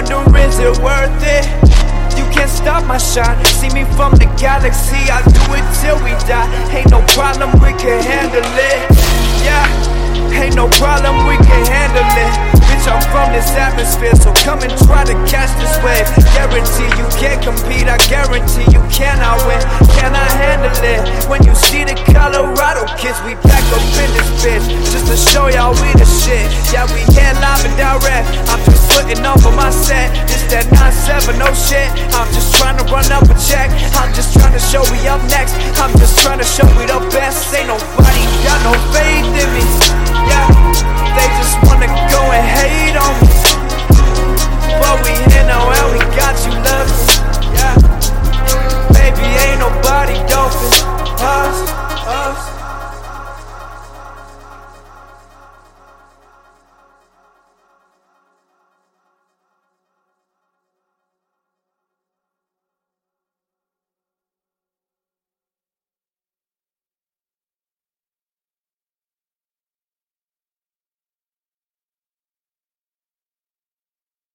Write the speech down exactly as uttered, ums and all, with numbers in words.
wonder, is it worth it? You can't stop my shine. See me from the galaxy, I do it till we die. Ain't no problem, we can handle it. Yeah, ain't no problem, we can handle it. Bitch, I'm from this atmosphere, so come and try to catch this wave. Guarantee you can't compete, I guarantee you cannot win. Can I handle it? When you see the Colorado kids, we back up in this bitch, just to show y'all we the shit. Yeah, we here live and direct. I'm just putting up on my set. This that nine seven, no shit. I'm just trying to run up a check. I'm just trying to show we up next. I'm just trying to show we the best. Ain't nobody got no faith.